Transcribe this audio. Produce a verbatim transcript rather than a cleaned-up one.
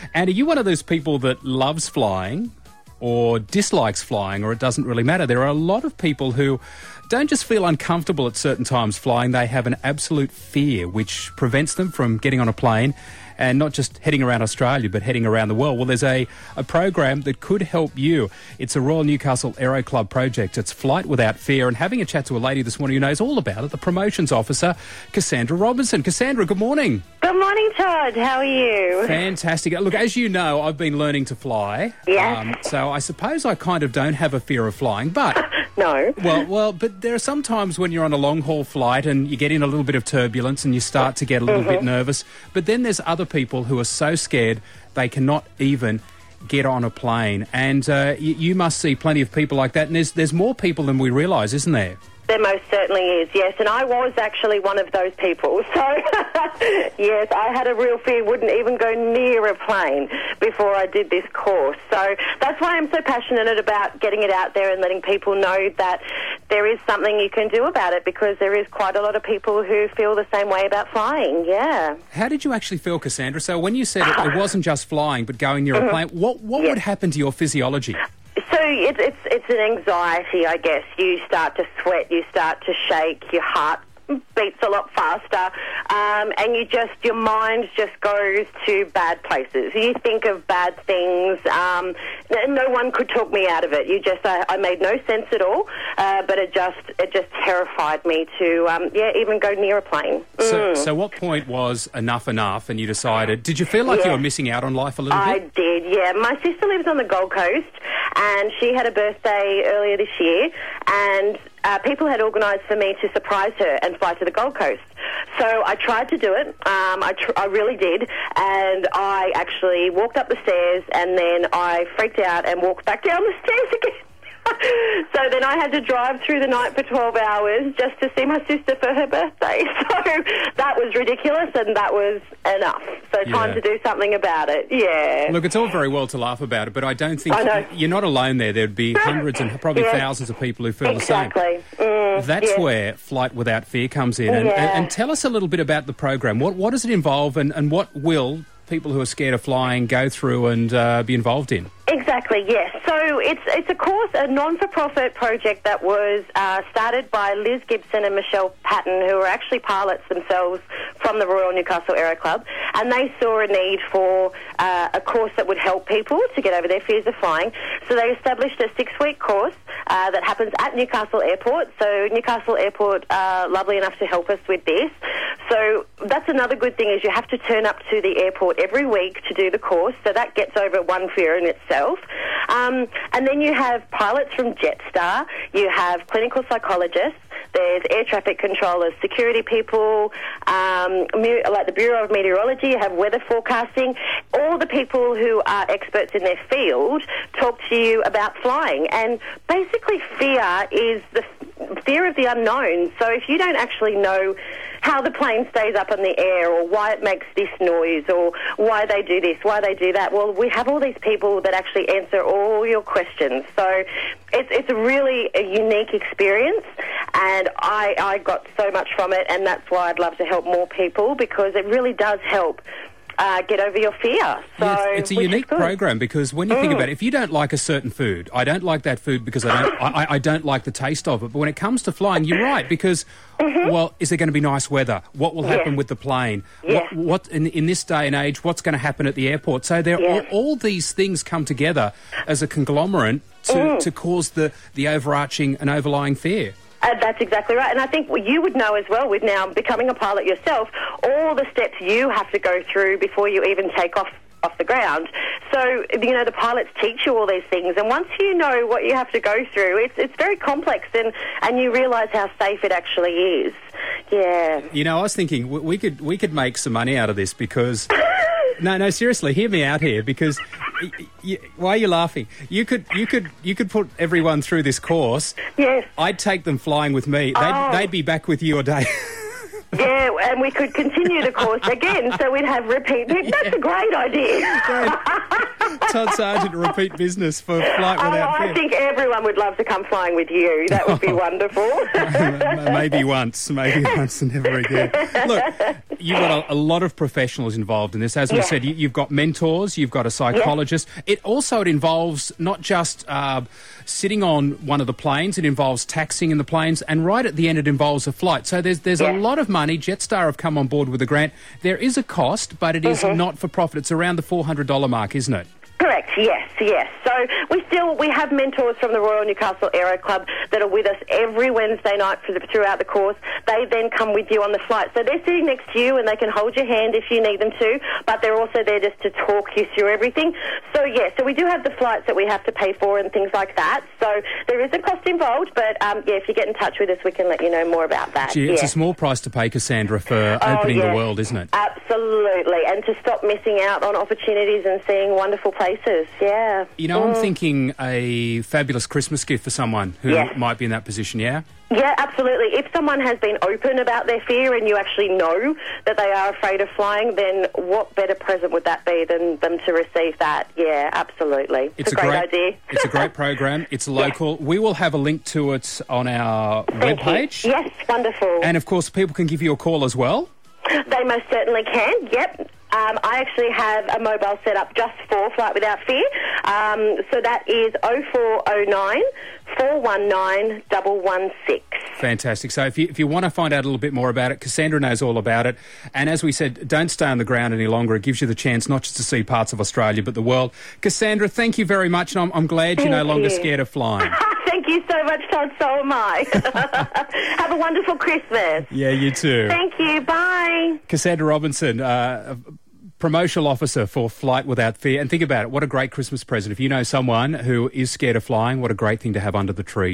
And are you one of those people that loves flying or dislikes flying, or it doesn't really matter? There are a lot of people who don't just feel uncomfortable at certain times flying, they have an absolute fear which prevents them from getting on a plane and not just heading around Australia, but heading around the world. Well, there's a, a program that could help you. It's a Royal Newcastle Aero Club project. It's Flight Without Fear. And having a chat to a lady this morning who knows all about it, the promotions officer, Cassandra Robinson. Cassandra, good morning. Good morning, Todd. How are you? Fantastic. Look, as you know, I've been learning to fly. Yes. Um, so I suppose I kind of don't have a fear of flying, but... No. Well, well, but there are some times when you're on a long-haul flight and you get in a little bit of turbulence and you start to get a little mm-hmm. bit nervous. But then there's other people who are so scared they cannot even get on a plane. And uh, you, you must see plenty of people like that. And there's, there's more people than we realise, isn't there? There most certainly is, yes. And I was actually one of those people. So, yes, I had a real fear, wouldn't even go near a plane before I did this course. So that's why I'm so passionate about getting it out there and letting people know that there is something you can do about it, because there is quite a lot of people who feel the same way about flying, yeah. How did you actually feel, Cassandra? So when you said it, it wasn't just flying but going near a plane, what, what yes. would happen to your physiology? So it's, it's it's an anxiety, I guess. You start to sweat, you start to shake, your heart beats a lot faster, um, and you just, your mind just goes to bad places. You think of bad things. Um, no one could talk me out of it. You just, I, I made no sense at all, uh, but it just, it just terrified me to, um, yeah, even go near a plane. Mm. So, so what point was enough enough, and you decided? Did you feel like yeah. you were missing out on life a little I bit? I did, yeah. My sister lives on the Gold Coast, and she had a birthday earlier this year, and Uh, people had organised for me to surprise her and fly to the Gold Coast. So I tried to do it. Um, I, tr- I really did. And I actually walked up the stairs, and then I freaked out and walked back down the stairs again. So then I had to drive through the night for twelve hours just to see my sister for her birthday. So that was ridiculous, and that was enough. So time Yeah. to do something about it, yeah. Look, it's all very well to laugh about it, but I don't think I know. you're not alone there. There'd be hundreds and probably Yeah. thousands of people who feel Exactly. the same. Mm, That's yeah. where Flight Without Fear comes in. And, Yeah. and, and tell us a little bit about the program. What, what does it involve, and, and what will people who are scared of flying go through and uh, be involved in? Exactly, yes. So it's it's a course, a non-for-profit project that was uh, started by Liz Gibson and Michelle Patton, who are actually pilots themselves from the Royal Newcastle Aero Club, and they saw a need for uh, a course that would help people to get over their fears of flying. So they established a six-week course uh, that happens at Newcastle Airport. So Newcastle Airport are lovely enough to help us with this. So that's another good thing, is you have to turn up to the airport every week to do the course, so that gets over one fear in itself. Um, and then you have pilots from Jetstar, you have clinical psychologists, there's air traffic controllers, security people, um, like the Bureau of Meteorology, you have weather forecasting. All the people who are experts in their field talk to you about flying. And basically fear is the f- fear of the unknown. So if you don't actually know how the plane stays up in the air, or why it makes this noise, or why they do this, why they do that, well, we have all these people that actually answer all your questions. So it's it's a really a unique experience, and I, I got so much from it, and that's why I'd love to help more people, because it really does help Uh, get over your fear. So Yeah, it's, it's a which is unique good. program, because when you think Mm. about it, if you don't like a certain food, I don't like that food because I don't, I, I don't like the taste of it. But when it comes to flying, you're right, because, Mm-hmm. well, is there going to be nice weather? What will happen Yes. with the plane? Yes. What, what in, in this day and age, what's going to happen at the airport? So there, Yes. all, all these things come together as a conglomerate to, Mm. to cause the, the overarching and overlying fear. Uh, that's exactly right. And I think you would know as well, with now becoming a pilot yourself, all the steps you have to go through before you even take off off the ground. So, you know, the pilots teach you all these things, and once you know what you have to go through, it's it's very complex, and, and you realise how safe it actually is. Yeah. You know, I was thinking we we could we could make some money out of this, because... No, no, seriously, hear me out here, because y- y- why are you laughing? You could, you could, you could put everyone through this course. Yes. I'd take them flying with me. They'd, Oh. they'd be back with you a day. Yeah, and we could continue the course again, so we'd have repeat. That's a great idea. Todd Sargent, repeat business for Flight Oh, Without I Fear. think everyone would love to come flying with you. That would be wonderful. Maybe once, maybe once and never again. Look, you've got a, a lot of professionals involved in this. As we Yeah. said, you, you've got mentors, you've got a psychologist. It also it involves not just uh, sitting on one of the planes, it involves taxiing in the planes, and right at the end it involves a flight. So there's there's Yeah. a lot of money. Jetstar have come on board with a grant. There is a cost, but it is Mm-hmm. not for profit. It's around the four hundred dollars mark, isn't it? Correct, yes, yes. So we still, we have mentors from the Royal Newcastle Aero Club that are with us every Wednesday night for the, throughout the course. They then come with you on the flight. So they're sitting next to you and they can hold your hand if you need them to, but they're also there just to talk you through everything. So yeah, so we do have the flights that we have to pay for and things like that. So there is a cost involved, but um, yeah, if you get in touch with us, we can let you know more about that. Gee, it's yeah. a small price to pay, Cassandra, for Oh, opening yes. the world, isn't it? Absolutely, and to stop missing out on opportunities and seeing wonderful places, yeah. You know, I'm Mm. thinking a fabulous Christmas gift for someone who Yes. might be in that position, yeah? Yeah, absolutely. If someone has been open about their fear and you actually know that they are afraid of flying, then what better present would that be than them to receive that? Yeah, absolutely. It's, a great, idea. It's a great program. It's local. We will have a link to it on our Thank you. webpage. Yes, wonderful. And, of course, people can give you a call as well. They most certainly can, yep. Um, I actually have a mobile set up just for Flight Without Fear. Um, so that is oh four oh nine, four one nine, one one six. Fantastic. So if you, if you want to find out a little bit more about it, Cassandra knows all about it. And as we said, don't stay on the ground any longer. It gives you the chance not just to see parts of Australia, but the world. Cassandra, thank you very much. And I'm, I'm glad Thank you're no longer you. scared of flying. Thank you so much, Todd. So am I. Have a wonderful Christmas. Yeah, you too. Thank you. Bye. Cassandra Robinson, uh, promotional officer for Flight Without Fear. And think about it, what a great Christmas present. If you know someone who is scared of flying, what a great thing to have under the tree.